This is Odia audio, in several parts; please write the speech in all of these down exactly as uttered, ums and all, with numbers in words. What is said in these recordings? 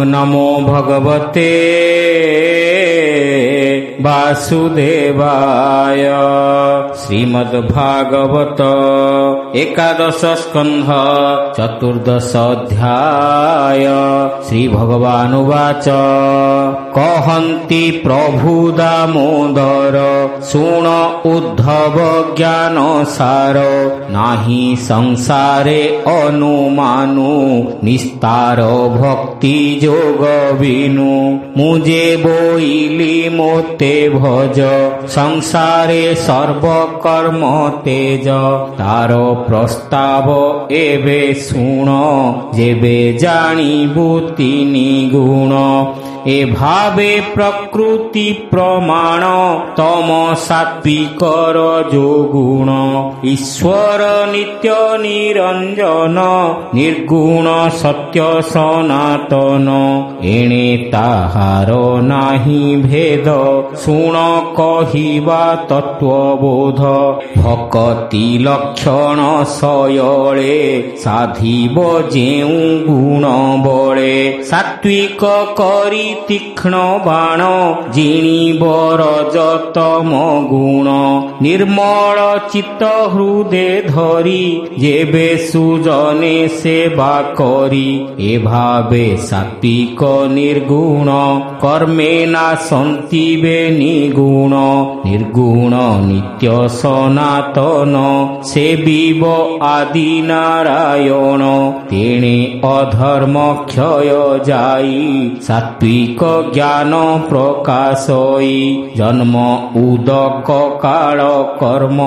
नमो भगवते वासुदेवाय। श्रीमद्भागवत एकादश स्कंध चतुर्दश अध्याय। श्री भगवानुवाच कहन्ति प्रभु दामोदर शुण उद्धव ज्ञान सार। नाही संसारे अनुमानु निस्तार भक्ति जोग बिनु। मुझे बोइली मोते भज संसारे सर्व कर्म तेज। तार प्रस्ताव एबे शुण जेबे जानिबु तिनि गुण। ए भावे प्रकृति प्रमाण तम सात्विकर जो गुण। ईश्वर नित्य निरंजन निर्गुण सत्य सनातन। एणे ताहार नाही भेद शुण कहिबा तत्वबोध। भक्ति लक्षण सयले साधिब जेउ गुण बळे। सात्विक करी तीक्ष्ण बाण जिणिब रजतम गुण। निर्मल चित्त हृदे धरी जेबे सुजने सेवा करी। ए भावे सात्विक निर्गुण कर्मे नासन्ति बे निगुण। निर्गुण नित्य सनातन सेविब आदि नारायण। तेणे अधर्म क्षय जाई सात्विक ज्ञान प्रकाशई। जन्म उदक काल कर्म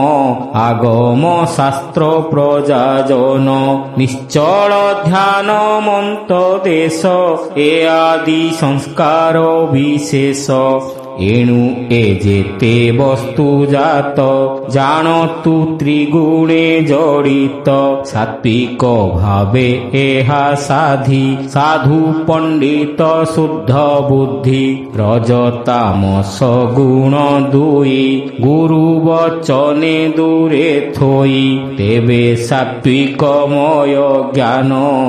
आगम शास्त्र प्रजाजन। निश्चल ध्यान मंत देश ए आदि संस्कार विशेष। एणु ए जेते वस्तु जात जानतु त्रिगुणे जड़ित। सात्विक भावे एहा साधि साधु पंडित शुद्ध बुद्धि। रजतामस गुण दुई गुरु वचने दूरे थोई। तेबे सात्विकमय ज्ञान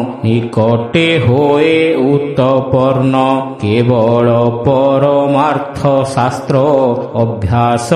निकटे होए उत्पन्न। केवल परमार्थ शास्त्र अभ्यास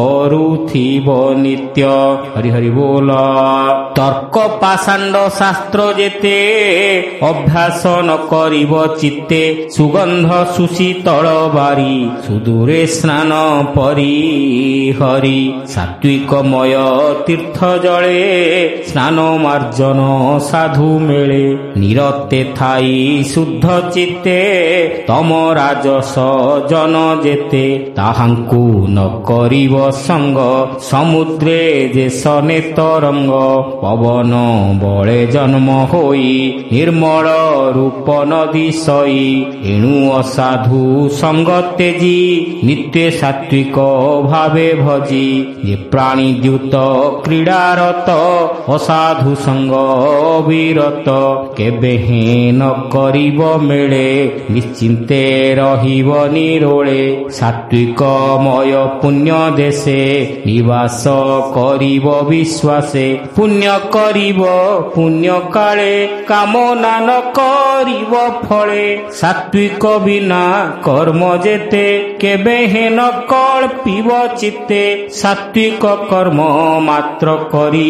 करुथिब नित्य। हरि हरि बोल। तर्क पाषांड शास्त्र जेते अभ्यास न करिब चित्ते। सुगंध सुशीतल बारी सुदूरे स्नान परी हरि। सात्विकमय तीर्थ जले स्नान मार्जन साधु मेले। निरते थाई शुद्ध चित्ते तम राजस जन जेते। ताहांकु न करिब संग समुद्रे जे सने तरंग। पवन बळे जन्म होई निर्मल रूप नदी सई। एणु असाधु संग तेजी नित्य सात्विक भावे भजी। ये प्राणी द्युत क्रीडारत असाधु संग विरत। केबे हे न करिब मेळे निश्चिंते रहिब निरोळे। सात्विकमय पुण्य देशे निवास करिब विश्वासे। पुण्य करिब पुण्य काले कामना न करिब फले। सात्विक बिना कर्म जेते केबे हे न कल्पिब चित्ते। सात्विक कर्म मात्र करी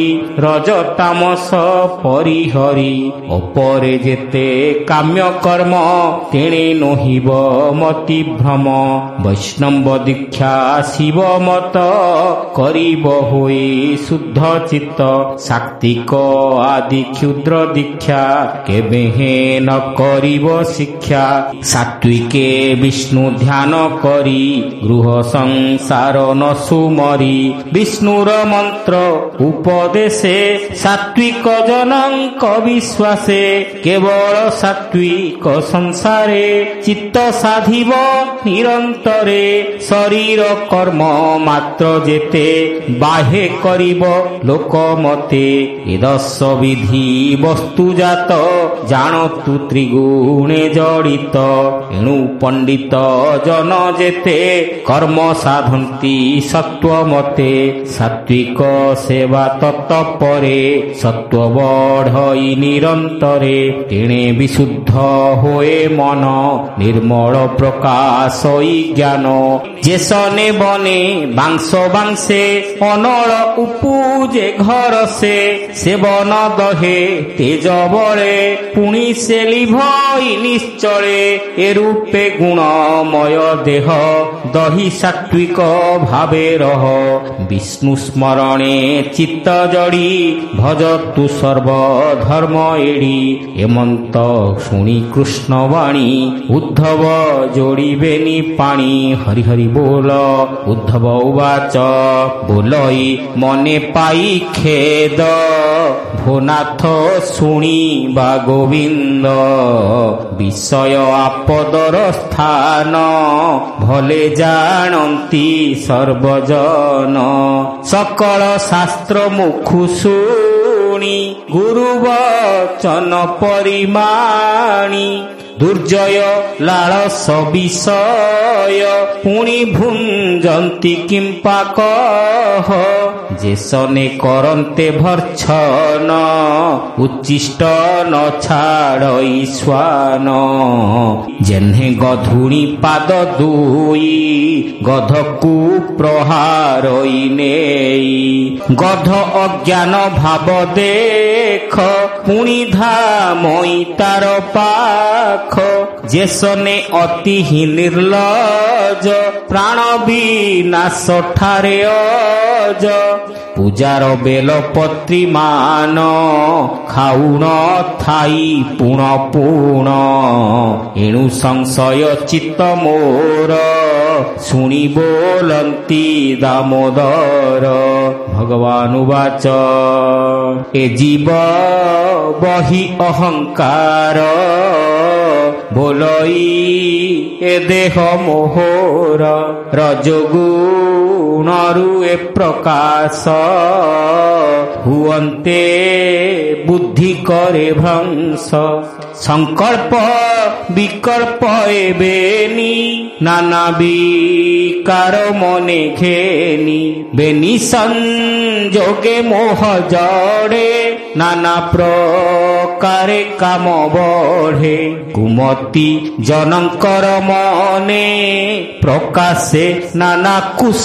रजतामस परिहरी। अपरे जेते काम्य कर्म तेणे नहिब मति भ्रम। वैष्णव दीक्षा शिव मत करिब होई शुद्ध चित्त। सात्विक आदि क्षुद्र दीक्षा केबे हे न करिब शिक्षा। सात्विके विष्णु ध्यान करी गृह संसार न सुमरी। विष्णुर मंत्र उपदेशे सात्विक जनंक विश्वासे। केवल सात्विक संसारे चित्त साधिब निरंतरे। ତଳେ ଶରୀର କର୍ମ ମାତ୍ର ଯେତେ ବାହେ କରିବ ଲୋକ ମତେ ଏ ଦଶ ବିଧି ବସ୍ତୁଜାତ ଜାଣତୁ ତ୍ରିଗୁଣେ ଜଡ଼ିତ ଏଣୁ ପଣ୍ଡିତ ଜନ ଯେତେ କର୍ମ ସାଧନ୍ତି ସତ୍ୱ ମତେ ସାତ୍ବିକ ସେବା ତତ୍ପରେ ସତ୍ୱ ବଢ଼ଇ ନିରନ୍ତରେ ତେଣେ ବିଶୁଦ୍ଧ ହୋଏ ମନ ନିର୍ମଳ ପ୍ରକାଶଇ ଜ୍ଞାନ ଯେସନେ ବନେ ବାଂଶ ବାଂଶେ ଅନଳ ଉପୁଜେ ଘର ସେ ସେବନ ଦହେ ତେଜ ବଳେ ପୁଣି ସେ ଲିଭଇ ନିଶ୍ଚଳେ ଏ ରୂପେ ଗୁଣମୟ ଦେହ ଦହି ସାତ୍ବିକ ଭାବେ ରହ ବିଷ୍ଣୁ ସ୍ମରଣେ ଚିତ୍ତ ଜଡ଼ି ଭଜତୁ ସର୍ବ ଧର୍ମ ଏଡ଼ି ଏମନ୍ତ ଶୁଣି କୃଷ୍ଣ ବାଣୀ ଉଦ୍ଧବ ଯୋଡ଼ିବେନି ପାଣି ହରି ହରି ବୋଲ ଉଦ୍ଧବ ଉବାଚ ବୋଲଇ ମନେ ପାଇ ଖେଦ ଭୋନାଥ ଶୁଣିବା ଗୋବିନ୍ଦ ବିଷୟ ଆପଦର ସ୍ଥାନ ଭଲେ ଜାଣନ୍ତି ସର୍ବଜନ ସକଳ ଶାସ୍ତ୍ର ମୁଖୁ ଶୁଣି ଗୁରୁ ବଚନ ପରିମାଣି ଦୁର୍ଜୟ ଲାଳସ ବିଷୟ ପୁଣି ଭୁଞ୍ଜନ୍ତି କିମ୍ପା କହ ଯେସନେ କରନ୍ତେ ଭର୍ଚ୍ଛନ ଉଚ୍ଚିଷ୍ଟ ନ ଛାଡ଼ଇ ସ୍ୱାନ ଯେହ୍ନେ ଗଧୁଣି ପାଦ ଦୁଇ ଗଧକୁ ପ୍ରହାରଇ ନେଇ ଗଧ ଅଜ୍ଞାନ ଭାବ ଦେଖ ପୁଣି ଧାମଇ ତାର ପାଖ ଯେସନେ ଅତି ହିଁ ନିର୍ଲଜ ପ୍ରାଣ ବିନାଶ ଠାରେ ଅଜ ପୂଜାର ବେଲପତ୍ରୀ ମାନ ଖାଉଣ ଥାଇ ପୁଣ ପୁଣ ଏଣୁ ସଂଶୟ ଚିତ୍ତ ମୋର ଶୁଣି ବୋଲନ୍ତି ଦାମୋଦର ଭଗବାନ ଉବାଚ ଏ ଜୀବ ବହି ଅହଙ୍କାର ବୋଲଇ ଏ ଦେହ ମୋହର ରଜଗୁଣରୁ ଏ ପ୍ରକାଶ ହୁଅନ୍ତେ ବୁଦ୍ଧି করে ভ্রংশ সংকল্প বিকল্প এবেনি নানা বিকার মনে ঘেনি বেনি সংযোগে মোহ জড়ে নানা প্রকারে কাম বঢ়ে কুমতি জনঙ্কর মনে প্রকাশে নানা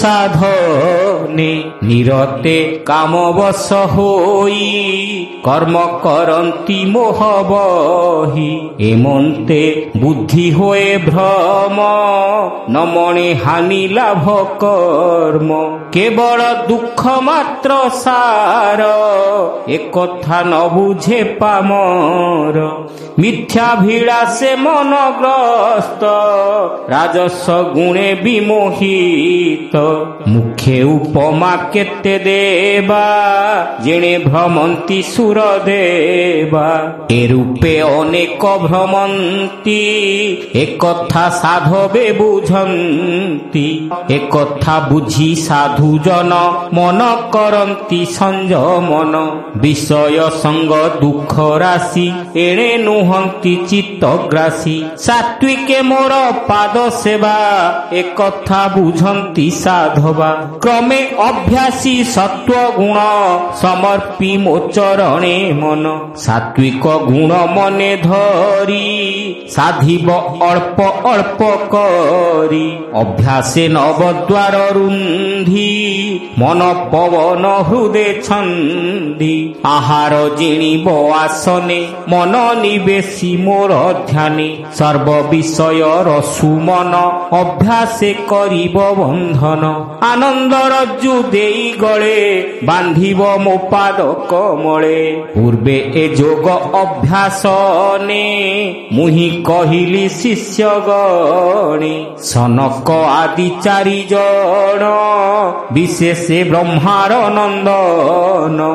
কুসাধনে নিরতে কামবশ হই কর্ম করন্তি মোহ বহি এমন্তে বুদ্ধি হয়ে ভ্রম নমনে হানি লাভ কর্ম কেবল দুঃখ মাত্র সার একথা ন বুঝে পামর মিথ্যা ভিড়াসে মনগ্রস্ত রাজস্ব গুণে বিমোহিত মুখে উপমা কেতে দেবা জেনে ভ্রমন্তি সুর দেবা এরূপে অনেক ভ্রমন্তি একথা সাধবে বুঝন্তি একথা বুঝি সাধুজন মন করন্তি সংযমন বিষয় সঙ্গ দুঃখ রাশি এড়ে নুহন্তি চিত্তগ্রাসী সাত্বিকে মোর পাদ সেবা একথা বুঝন্তি সাধবা ক্রমে অভ্যাসী সত্ব গুণ সমর্পি মো চরণে মন সাত্বিক গুণ মনে ধরি সাধিব অল্প অল্প করি অভ্যাসে নবদ্বার রুন্ধি মন পবন হৃদে ছন্দি আহার জিণিব আসনে মন নিবেশী মোর ধ্যানে সর্ব বিষয়র সুমন অভ্যাসে করিব বন্ধন আনন্দ রজ্জু দেই গলে বান্ধিব মো পাদ কমলে পূর্বে এ যোগ অভ্যাসনে মুহি কহিলি শিষ্য গণে সনক আদি চারি জন বিশেষে ব্রহ্মার নন্দন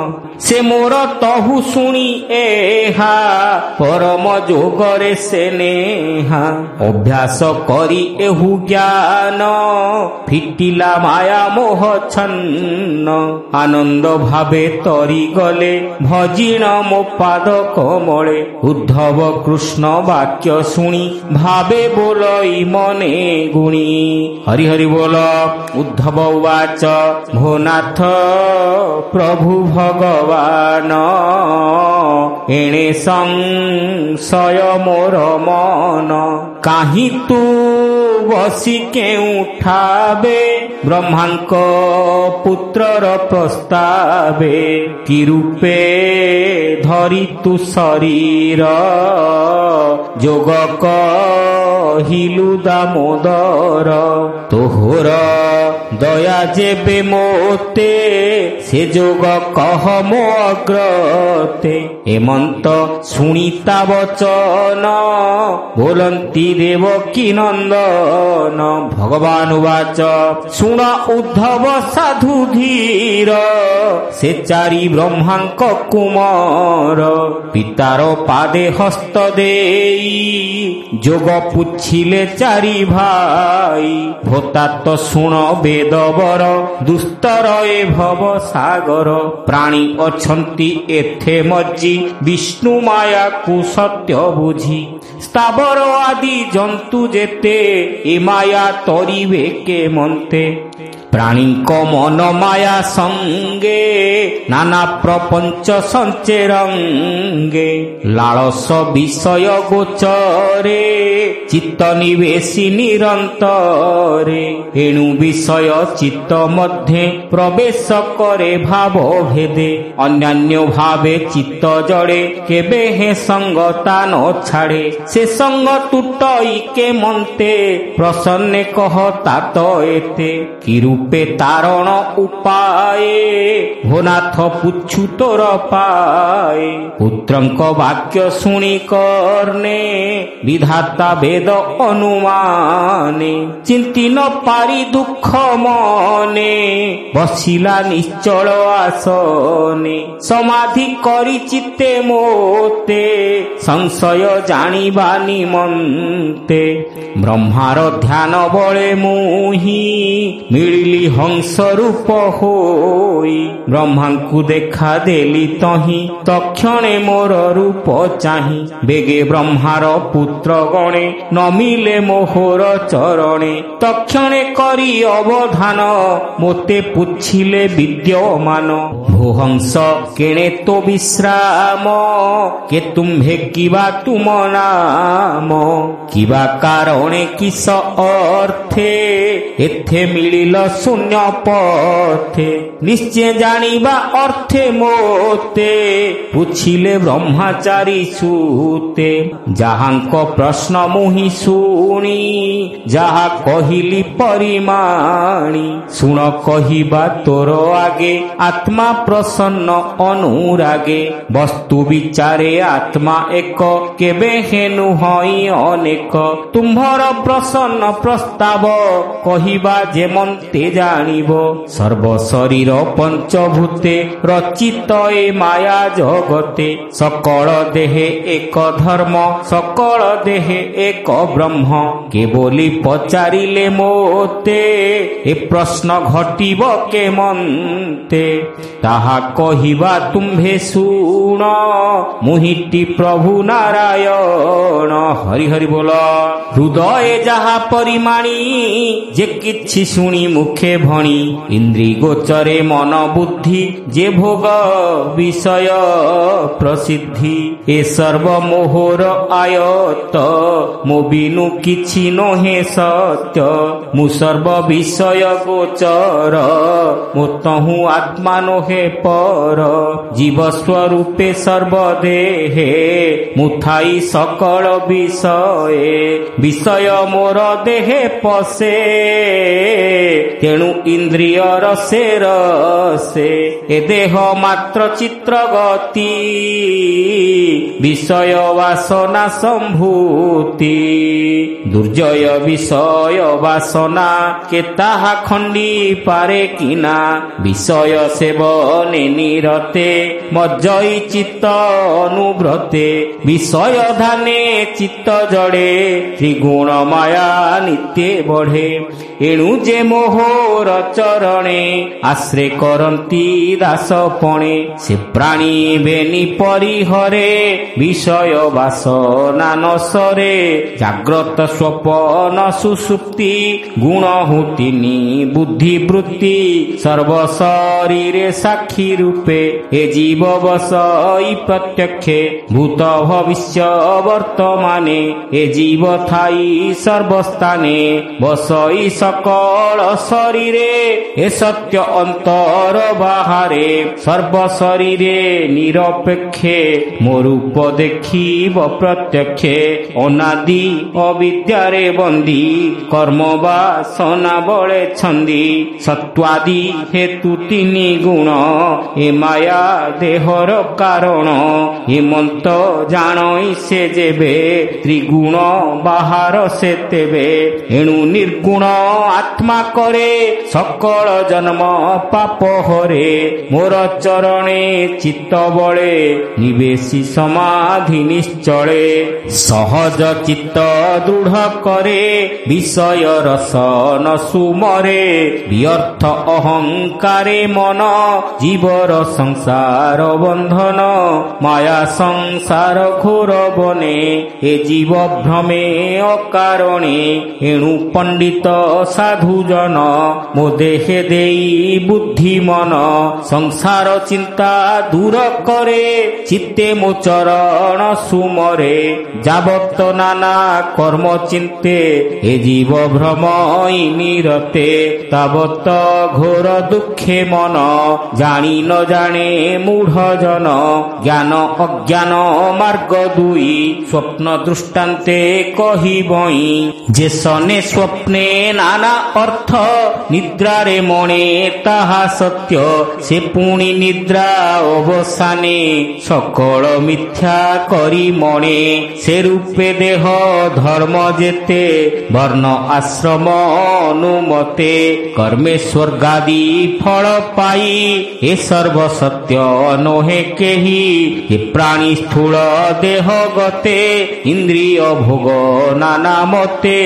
ସେ ମୋର ତହୁ ଶୁଣି ଏହା ପରମ ଯୋଗରେ ସେ ନେହା ଅଭ୍ୟାସ କରି ଏହୁ ଜ୍ଞାନ ଫିଟିଲା ମାୟା ମୋହ ଛନ୍ନ ଆନନ୍ଦ ଭାବେ ତରି ଗଲେ ଭଜିଣ ମୋ ପାଦ କମଳେ ଉଦ୍ଧବ କୃଷ୍ଣ ବାକ୍ୟ ଶୁଣି ଭାବେ ବୋଲଇ ମନେ ଗୁଣି ହରି ହରି ବୋଲ ଉଦ୍ଧବ ଉବାଚ ଭୋନାଥ ପ୍ରଭୁ ଭଗବାନ ଏଣେ ସଂଶୟ ମୋର ମନ କାହିଁ ତୁ ବସି କେଉଁଠାବେ ବ୍ରହ୍ମାଙ୍କ ପୁତ୍ରର ପ୍ରସ୍ତାବେ କି ରୂପେ ଧରି ତୁ ଶରୀର ଯୋଗ କହିଲୁ ଦାମୋଦର ତୋହର ଦୟା ଯେବେ ମୋତେ ସେ ଯୋଗ କହ ମୋ ଅଗ୍ରତେ ଏମନ୍ତ ଶୁଣିତା ବଚନ ବୋଲନ୍ତି ଦେବକୀ ନନ୍ଦନ ଭଗବାନ ଉବାଚ ଶୁଣ ଉଦ୍ଧବ ସାଧୁ ଧୀର ସେ ଚାରି ବ୍ରହ୍ମାଙ୍କ କୁମର ପିତାର ପାଦେ ହସ୍ତ ଦେଇ ଯୋଗ ପୁଛିଲେ ଚାରି ଭାଇ ଭୋତାତ ଶୁଣ ବେଦବର ଦୁସ୍ତର ଏ ଭବ ସାଗର ପ୍ରାଣୀ ଅଛନ୍ତି ଏଥେ ମଜ୍ଜି ବିଷ୍ଣୁ ମାୟାକୁ ସତ୍ୟ ବୁଝି ସ୍ଥାବର ଆଦି ଜନ୍ତୁ ଯେତେ ଏ ମାୟା ତରିବେ କେ ମନ୍ତେ ପ୍ରାଣୀଙ୍କ ମନ ମାୟା ସଙ୍ଗେ ନାନା ପ୍ରପଞ୍ଚ ସଞ୍ଚେରଙ୍ଗେ ଲାଳସ ବିଷୟ ଗୋଚରେ ଚିତ୍ତ ନିବେଶୀ ନିରନ୍ତରେ ଏଣୁ ବିଷୟ ଚିତ୍ତ ମଧ୍ୟେ ପ୍ରବେଶ କରେ ଭାବ ଭେଦେ ଅନ୍ୟାନ୍ୟ ଭାବେ ଚିତ୍ତ ଜଡ଼େ କେବେ ହେ ସଙ୍ଗତା ନ ଛାଡ଼େ ସେ ସଙ୍ଗ ତୁଟଇ କେ ମନ୍ତେ ପ୍ରସନ୍ନେ କହ ତାତ ଏତେ କି ରୂପେ ତାରଣ ଉପାଏ ଭୋନାଥ ପୁଛୁ ତୋର ପାଏ ପୁତ୍ରଙ୍କ ବାକ୍ୟ ଶୁଣି କର୍ଣ୍ଣେ ବିଧାତା ବେଦ ଅନୁମାନେ ଚିନ୍ତି ନ ପାରି ଦୁଃଖ ମନେ ବସିଲା ନିଶ୍ଚଳ ଆସନେ ସମାଧି କରି ଚିତ୍ତେ ମୋତେ ସଂଶୟ ଜାଣିବା ନିମନ୍ତେ ବ୍ରହ୍ମାର ଧ୍ୟାନ ବଳେ ମୁହିଁ ମିଳିଲି ହଂସ ରୂପ ହୋଇ ବ୍ରହ୍ମାଙ୍କୁ ଦେଖା ଦେଲି ତହିଁ ତକ୍ଷଣେ ମୋର ରୂପ ଚାହିଁ ବେଗେ ବ୍ରହ୍ମାର ପୁତ୍ର ଗଣେ ନମିଲେ ମୋହର ଚରଣେ ତକ୍ଷଣେ କରି ଅବଧାନ ମୋତେ ପୁଛିଲେ ବିଦ୍ୟମାନ ଭୋହଂସ କେଣେ ତୋ ବିଶ୍ରାମ କେ ତୁମ୍ଭେ କିବା ତୁମ ନାମ କିବା କାରଣେ କିସ ଅର୍ଥେ ଏଥେ ମିଳିଲ ଶୂନ୍ୟ ପଥେ ନିଶ୍ଚୟ ଜାଣିବା ଅର୍ଥେ ମୋତେ ପୁଛିଲେ ବ୍ରହ୍ମଚାରୀ ସୂତେ ଯାହାଙ୍କ ପ୍ରଶ୍ନ ମୁହିଁ ଶୁଣି ଯାହା କହିଲି ପରିମାଣି ଶୁଣ କହିବା ତୋର ଆଗେ ଆତ୍ମା ପ୍ରସନ୍ନ ଅନୁରାଗେ ବସ୍ତୁ ବିଚାରେ ଆତ୍ମା ଏକ କେବେ ହେନୁ ହଇ ଅନେକ ତୁମ୍ଭର ପ୍ରସନ୍ନ ପ୍ରସ୍ତାବ କହିବା ଯେମନ୍ତେ ଜାଣିବ ସର୍ବ ଶରୀର ପଞ୍ଚଭୂତେ ରଚିତ ଏ ମାୟା ଜଗତେ ସକଳ ଦେହେ ଏକ ଧର୍ମ ସକଳ ଦେହେ ଏକ ବ୍ରହ୍ମ କେବଲି ପଚାରିଲେ ମୋତେ ଏ ପ୍ରଶ୍ନ ଘଟିବ କେମନ୍ତେ ତାହା କହିବା ତୁମ୍ଭେ ଶୁଣ ମୁହିଟି ପ୍ରଭୁ ନାରାୟଣ ହରି ହରି ବୋଲ ହୃଦୟ ଯାହା ପରିମାଣି ଯେ କିଛି ଶୁଣି ମୁଖେ ଭଣି ଇନ୍ଦ୍ରି ଗୋଚରେ ମନ ବୁଦ୍ଧି ଯେ ଭୋଗ ବିଷୟ ପ୍ରସିଦ୍ଧି ଏ ସର୍ବ ମୋହର ଆୟତ ମୋ ବିନୁ କିଛି ନୁହେଁ ସତ୍ୟ ମୁଁ ସର୍ବ ବିଷୟ ଗୋଚର ମୋ ତହୁଁ ଆତ୍ମା ନୁହେଁ ପର ଜୀବ ସ୍ୱରୂପେ ସର୍ବଦେହେ ମୁଁ ଥାଇ ସକଳ ବିଷୟ ହଏ ବିଷୟ ମୋର ଦେହେ ପଶେ ତେଣୁ ଇନ୍ଦ୍ରିୟ ରସେ ରସେ ଏ ଦେହ ମାତ୍ର ଚିତ୍ର ଗତି ବିଷୟ ବାସନା ସମ୍ଭୂତି ଦୁର୍ଜୟ ବିଷୟ ବାସନା କେ ତାହା ଖଣ୍ଡି ପାରେ କିନା ବିଷୟ ସେବନେ ନିରତେ ମଜ୍ଜଇ ଚିତ୍ତ ଅନୁବ୍ରତେ ବିଷୟ ଧାନେ ଚିତ୍ତ ଜଡ଼େ ତ୍ରିଗୁଣ ମାୟା ନିତ୍ୟ ବଢ଼େ ଏଣୁ ଯେ ମୋହର ଚରଣେ ଆଶ୍ରେ କରନ୍ତି ଦାସ ପଣେ ସେ ପ୍ରାଣୀ ବେନି ପରିହରେ ବିଷୟ ବାସନା ନସରେ ଜାଗ୍ରତ ସ୍ୱପନ ସୁଷୁପ୍ତି ଗୁଣ ହୁତିନି ବୁଦ୍ଧି ବୃତ୍ତି ସର୍ବ ଶରୀରେ ସାକ୍ଷୀ ରୂପେ ଏ ଜୀବ ବସଇ ପ୍ରତ୍ୟକ୍ଷେ ଭୂତ ଭବିଷ୍ୟ ବର୍ତ୍ତମାନେ ଏ ଜୀବ ଥାଇ ସର୍ବସ୍ଥାନେ ବସଇ ସକଳ ଶରୀରେ ଏ ସତ୍ୟ ଅନ୍ତର ବାହାରେ ସର୍ବ ଶରୀରେ ନିରପେକ୍ଷେ ମୋ ରୂପ ଦେଖିବ ପ୍ରତ୍ୟକ୍ଷେ ଅନାଦି ଅବିଦ୍ୟାରେ ବନ୍ଦୀ କର୍ମ ବାସନା ବଳେ ଛନ୍ଦି ସତ୍ୱାଦି ହେତୁ ତିନି ଗୁଣ ଏ ମାୟା ଦେହର କାରଣ ହେମନ୍ତ ଜାଣଇ ସେ ଯେବେ ତ୍ରିଗୁଣ ବାହାର ସେ ତେବେ ଏଣୁ ନିର୍ଗୁଣ ଆତ୍ମା କରେ ସକଳ ଜନ୍ମ ପାପ ହରେ ମୋର ଚରଣେ ଚିତ୍ତ ବଳେ ନିବେଶୀ ସମାଧି ନିଶ୍ଚଳେ ସହଜ ଚିତ୍ତ ଦୃଢ଼ କରେ ବିଷୟ ରସ ନ ସୁମରେ ବ୍ୟର୍ଥ ଅହଙ୍କାରେ ମନ ଜୀବର ସଂସାର ବନ୍ଧନ ମାୟା ସଂସାର ଘୋର ବନେ ଏ ଜୀବ ଭ୍ରମେ ଅକାରଣେ ଏଣୁ ପଣ୍ଡିତ ସାଧୁ ଜନ ମୋ ଦେହେ ଦେଇ ବୁଦ୍ଧି ମନ ସଂସାର ଚିନ୍ତା ଦୂର କରେ ଚିତ୍ତେ ମୋ ଚରଣ ସୁମରେ ଯାବତ ନାନା କର୍ମ ଚିନ୍ତେ ଏ ଜୀବ ଭ୍ରମଇ ନିରତେ ତାବତ ଘୋର ଦୁଃଖେ ମନ ଜାଣି ନ ଜାଣେ ମୂଢ଼ ଜନ ଜ୍ଞାନ ଅଜ୍ଞାନ ମାର୍ଗ ଦୁଇ ସ୍ୱପ୍ନ ଦୃଷ୍ଟାନ୍ତେ କହିବଇ ଯେ ସନେ ସ୍ୱପ୍ନେ ନାନା ଅର୍ଥ ନିଦ୍ରାରେ ମଣେ ତାହା ସତ୍ୟ ସେ ପୁଣି ନିଦ୍ରା ଅବସାନେ ସକଳ ମିଥ୍ୟା କରି ମଣେ ସେ ରୂପେ ଦେହ ଧର୍ମ ଯେତେ ବର୍ଣ୍ଣ ଆଶ୍ରମ ଅନୁମତେ କର୍ମେ ସ୍ୱର୍ଗାଦି ଫଳ ପାଇ ଏ ସର୍ବ ସତ୍ୟ ନୋହେ କେହି ଏ ପ୍ରାଣୀ ସ୍ଥୂଳ ଦେହ ଗତେ ଇନ୍ଦ୍ରିୟ ଭୋଗ ନାନା ମତେ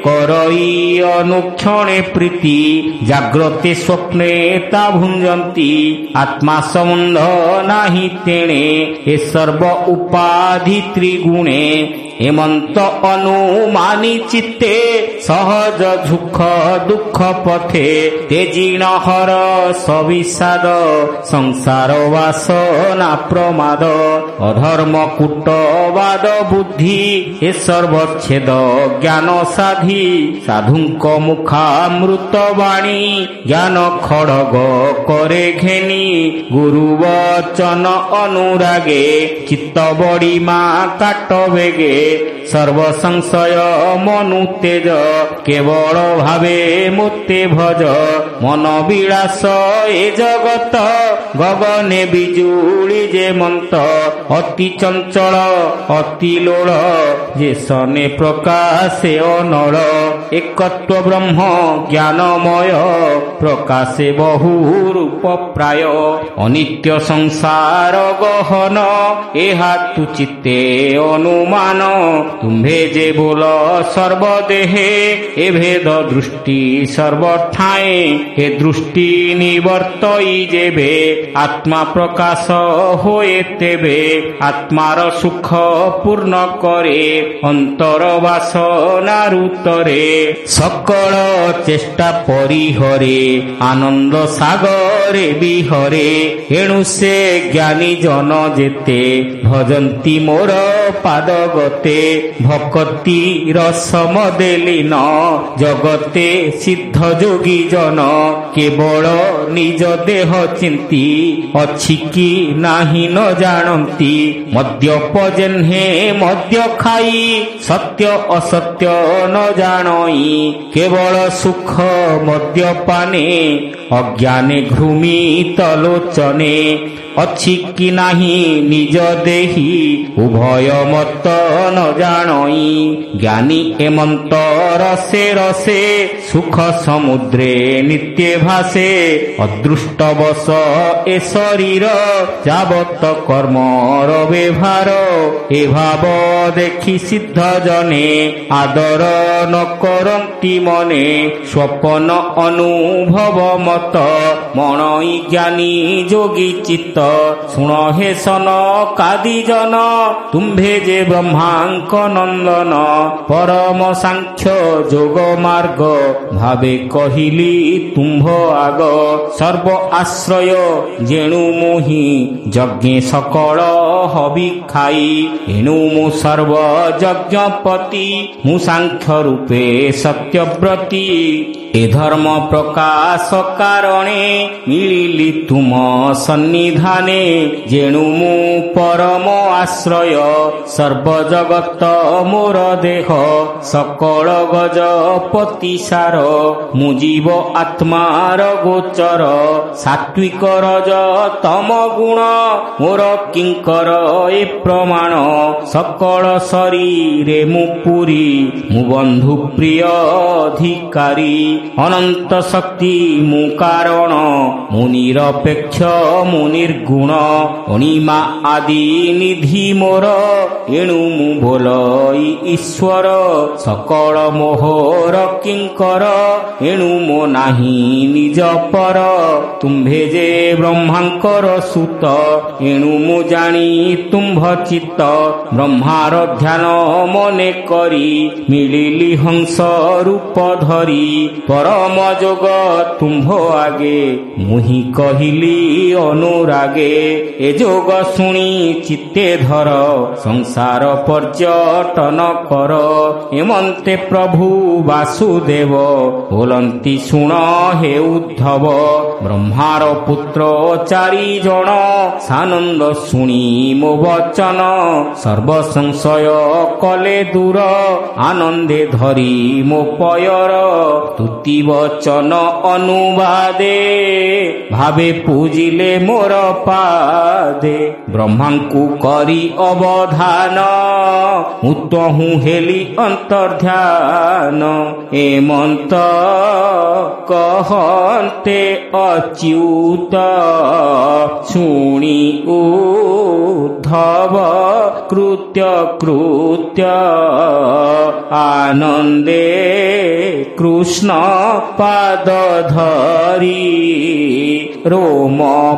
କରଇ ଅନୁକ୍ଷଣେ ପ୍ରୀତି ଜାଗ୍ରତେ ସ୍ୱପ୍ନେ ତା ଭୁଞ୍ଜନ୍ତି ଆତ୍ମା ସମ୍ବନ୍ଧ ନାହିଁ ତେଣେ ଏ ସର୍ବ ଉପାଧି ତ୍ରିଗୁଣେ ହେମନ୍ତ ଅନୁମାନି ଚିତ୍ତେ ସହଜ ଦୁଃଖ ଦୁଃଖ ପଥେ ତେଜିଣ ହର ସବିଷାଦ ସଂସାର ବାସନା ପ୍ରମାଦ ଅଧର୍ମ କୂଟବାଦ ବୁଦ୍ଧି ଏ ସର୍ବଚ୍ଛେଦ ଜ୍ଞାନ ସାଧି ସାଧୁଙ୍କ ମୁଖାମୃତ ବାଣୀ ଜ୍ଞାନ ଖଡ଼ଗ କରେ ଘେନି ଗୁରୁ ବଚନ ଅନୁରାଗେ ଚିତ୍ତ ବଡ଼ି ମା କାଟ ବେଗେ ସର୍ବ ସଂଶୟ ମନୁ ତେଜ କେବଳ ଭାବେ ମୋତେ ଭଜ ମନ ବିଳାସ ଏ ଜଗତ ଗଗନେ ବିଜୁଳି ଯେ ମନ୍ତ ଅତି ଚଞ୍ଚଳ ଅତି ଲୋଳ ଯେ ସନେ ପ୍ରକାଶେ ଅନଳ ଏକତ୍ୱ ବ୍ରହ୍ମ ଜ୍ଞାନମୟ ପ୍ରକାଶେ ବହୁ ରୂପ ପ୍ରାୟ ଅନିତ୍ୟ ସଂସାର ଗହନ ଏହା ତୁ ଚିତ୍ତେ ଅନୁମାନ ତୁମ୍ଭେ ଯେ ବୋଲ ସର୍ବଦେହେ ଏ ଭେଦ ଦୃଷ୍ଟି ସର୍ବଠାଏ ଏ ଦୃଷ୍ଟି ନିବର୍ତ୍ତଇ ଯେବେ ଆତ୍ମା ପ୍ରକାଶ ହୋଏ ତେବେ ଆତ୍ମାର ସୁଖ ପୂର୍ଣ୍ଣ କରେ ଅନ୍ତର ବାସନାରୁତରେ ସକଳ ଚେଷ୍ଟା ପରିହରେ ଆନନ୍ଦ ସାଗରେ ବିହରେ ଏଣୁ ସେ ଜ୍ଞାନୀ ଜନ ଯେତେ ଭଜନ୍ତି ମୋର ପାଦ ଗତେ ଜଗତେ ଭକତି ରସମ ଦେଲିନ ଜଗତେ ସିଦ୍ଧ ଯୋଗୀ ଜନ କେବଳ ନିଜ ଦେହ ଚିନ୍ତି ଅଛି କି ନାହିଁ ନ ଜାଣନ୍ତି ମଦ୍ୟପ ଯେହ୍ନେ ମଦ୍ୟ ଖାଇ ସତ୍ୟ ଅସତ୍ୟ ନ ଜାଣଇ କେବଳ ସୁଖ ମଦ୍ୟପାନେ ଅଜ୍ଞାନେ ଘୃମିତ ଲୋଚନେ ଅଛି କି ନାହିଁ ନିଜ ଦେହି ଉଭୟ ମତ ନ ଜାଣଇ ଜ୍ଞାନୀ ଏମନ୍ତ ରସେ ରସେ ସୁଖ ସମୁଦ୍ରେ ନିତ୍ୟ ଭାସେ ଅଦୃଷ୍ଟ ବଶ ଏ ଶରୀର ଯାବତ କର୍ମର ବ୍ୟବହାର ଏ ଭାବ ଦେଖି ସିଦ୍ଧ ଜନେ ଆଦର ନ କରନ୍ତି ମନେ ସ୍ୱପନ ଅନୁଭବ ମତ ମଣଇ ଜ୍ଞାନୀ ଯୋଗୀ ଚିତ୍ତ ଶୁଣ ହେ ସନ କାଦି ଜନ ତୁମ୍ଭେ ଯେ ବ୍ରହ୍ମାଙ୍କ ନନ୍ଦନ ପରମ ସାଂଖ୍ୟ ଯୋଗ ମାର୍ଗ ଭାବେ କହିଲି ତୁମ୍ଭ ଆଗ ସର୍ବ ଆଶ୍ରୟ ଯେଣୁ ମୁହିଁ ଯଜ୍ଞେ ସକଳ ହବି ଖାଇ ଏଣୁ ମୁଁ ସର୍ବ ଯଜ୍ଞପତି ମୁଁ ସାଂଖ୍ୟ ରୂପେ ସତ୍ୟବ୍ରତୀ ଏ ଧର୍ମ ପ୍ରକାଶ କାରଣେ ମିଳିଲି ତୁମ ସନ୍ନିଧାନେ ଯେଣୁ ମୁଁ ପରମ ଆଶ୍ରୟ ସର୍ବଜଗତ ମୋର ଦେହ ସକଳ ଗଜପତି ସାର ମୁଁ ଜୀବ ଆତ୍ମାର ଗୋଚର ସାତ୍ବିକ ରଜ ତମ ଗୁଣ ମୋର କିଙ୍କର ଏ ପ୍ରମାଣ ସକଳ ଶରୀରେ ମୁଁ ପୁରୀ ମୁଁ ବନ୍ଧୁ ପ୍ରିୟ ଅଧିକାରୀ ଅନନ୍ତ ଶକ୍ତି ମୁଁ କାରଣ ମୁଁ ନିରପେକ୍ଷ ମୁଁ ନିର୍ଗୁଣ ଅଣିମା ଆଦି ନିଧି ମୋର ଏଣୁ ମୁଁ ବୋଲଇ ଈଶ୍ୱର ସକଳ ମୋହର କିଙ୍କର ଏଣୁ ମୋ ନାହିଁ ନିଜ ପର ତୁମ୍ଭେ ଯେ ବ୍ରହ୍ମାଙ୍କର ସୁତ ଏଣୁ ମୁଁ ଜାଣି ତୁମ୍ଭ ଚିତ୍ତ ବ୍ରହ୍ମାର ଧ୍ୟାନ ମନେ କରି ମିଳିଲି ହଂସ ରୂପ ଧରି ପରମ ଯୋଗ ତୁମ୍ଭ ଆଗେ ମୁହିଁ କହିଲି ଅନୁରାଗେ ଏ ଯୋଗ ଶୁଣି ଚିତ୍ତେ ଧର ସଂସାର ପର୍ଯ୍ୟଟନ କର ଏମନ୍ତେ ପ୍ରଭୁ ବାସୁଦେବ ବୋଲନ୍ତି ଶୁଣ ହେ ଉଦ୍ଧବ ବ୍ରହ୍ମାର ପୁତ୍ର ଚାରି ଜଣ ସାନନ୍ଦ ଶୁଣି ମୋ ବଚନ ସର୍ବ ସଂଶୟ କଲେ ଦୂର ଆନନ୍ଦେ ଧରି ମୋ ପୟର ତୁତି ବଚନ ଅନୁବାଦେ ଭାବେ ପୂଜିଲେ ମୋର ପାଦେ ବ୍ରହ୍ମାଙ୍କୁ କରି ଅବଧାନ ମୁଁ ତହୁଁ ହେଲି ଅନ୍ତର୍ଧ୍ୟାନ ଏମନ୍ତ କହନ୍ତେ ଅଚ୍ୟୁତ ଶୁଣି ଉଦ୍ଧବ କୃତ୍ୟ କୃତ୍ୟ ଆନନ୍ଦେ କୃଷ୍ଣ ପାଦ ଧରି ରୋମ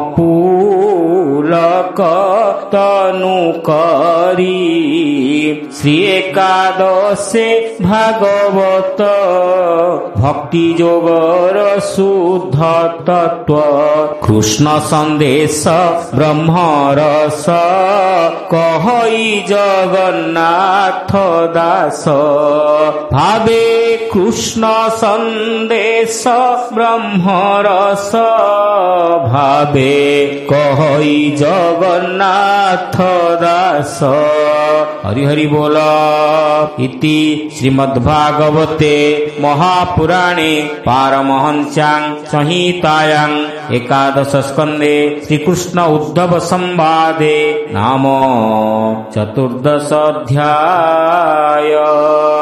ପୁଲକ ତନୁ କରି ଶ୍ରୀ ଏକାଦଶେ ଭାଗବତ ଭକ୍ତି ଯୋଗର ଶୁଦ୍ଧ ତତ୍ଵ କୃଷ୍ଣ ସନ୍ଦେଶ ବ୍ରହ୍ମରସ କହଇ ଜଗନ୍ନାଥ ଦାସ ଭାବେ କୃଷ୍ଣ ସନ୍ଦେଶ ବ୍ରହ୍ମରସ ଭାବେ କହଇ ଜଗନ୍ନାଥ ଦାସ ହରି ହରି ବୋଲ ଇତି ଶ୍ରୀମଦ୍ଭାଗବତେ ମହାପୁରାଣେ ପାରମହଂସ୍ୟାଂ ସଂହିତାୟାଂ ଏକାଦଶ ସ୍କନ୍ଧେ ଶ୍ରୀକୃଷ୍ଣ ଉଦ୍ଧବ ସମ୍ବାଦେ ନାମ ଚତୁର୍ଦଶ ଅଧ୍ୟାୟ।